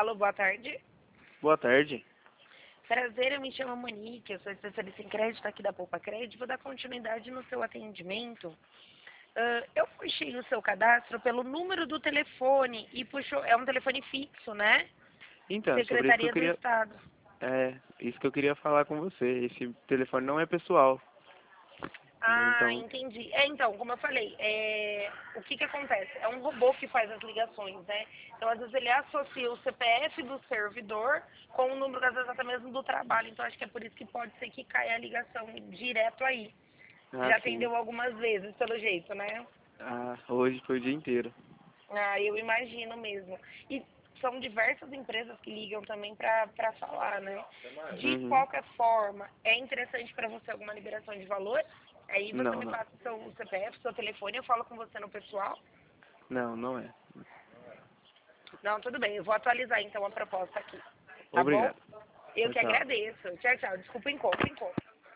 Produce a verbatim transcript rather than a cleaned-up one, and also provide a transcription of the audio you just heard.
Alô, boa tarde. Boa tarde. Prazer, eu me chamo Monique, eu sou especialista em crédito aqui da Poupa Crédito. Vou dar continuidade no seu atendimento. Uh, eu puxei o seu cadastro pelo número do telefone e puxou, é um telefone fixo, né? Então, é sobre isso que eu Secretaria do queria... Estado. É, isso que eu queria falar com você. Esse telefone não é pessoal. Ah, Então, entendi. É, então, como eu falei, é, o que que acontece? É um robô que faz as ligações, né? Então, às vezes, ele associa o C P F do servidor com o número, às vezes, até mesmo do trabalho. Então, acho que é por isso que pode ser que caia a ligação direto aí. ah, Já sim. atendeu algumas vezes, pelo jeito, né? Ah, hoje foi o dia inteiro. Ah, eu imagino mesmo. E são diversas empresas que ligam também para para falar, né? De Uhum. qualquer forma, é interessante para você alguma liberação de valor? Aí você Não, me não. passa o seu C P F, seu telefone, eu falo com você no pessoal. Não, não é. Não, tudo bem, eu vou atualizar então a proposta aqui. Tá bom? Obrigado. Eu Tchau, que tchau. agradeço. Tchau, tchau. Desculpa o encontro, encontro.